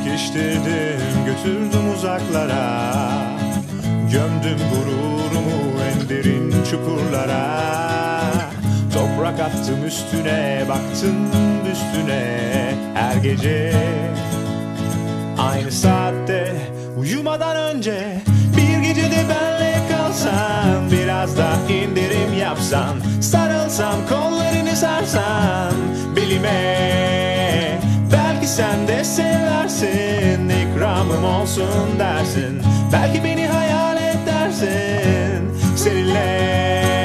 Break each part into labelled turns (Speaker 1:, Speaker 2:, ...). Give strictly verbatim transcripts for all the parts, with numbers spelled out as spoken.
Speaker 1: Sıkıştırdım, götürdüm uzaklara. Gömdüm gururumu en derin çukurlara. Toprak attım üstüne, baktım üstüne her gece. Aynı saatte uyumadan önce bir gecede benle kalsan, biraz da indirim yapsan, sarılsam kollarını sarsan belime, belki sen de seversin, ikramım olsun dersin, belki beni hayal et dersin seninle.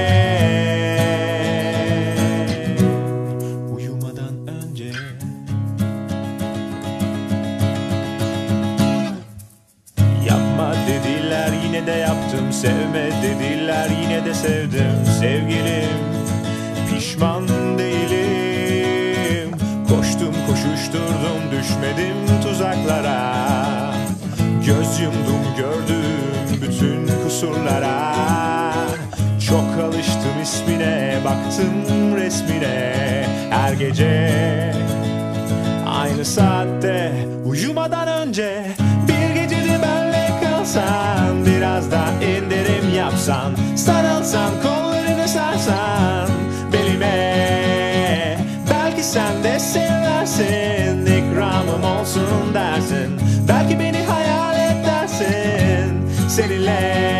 Speaker 1: Yine de yaptım, sevme dediler, yine de sevdim sevgilim. Pişman değilim, koştum koşuşturdum, düşmedim tuzaklara. Göz yumdum, gördüm bütün kusurlara. Çok alıştım ismine, baktım resmine her gece. Aynı saatte uyumadan önce bir gecede benle kalsan, biraz da indirim yapsan, sarılsan kollarını sarsan belime, belki sen de seversin, ikramım olsun dersin, belki beni hayal et dersin seninle.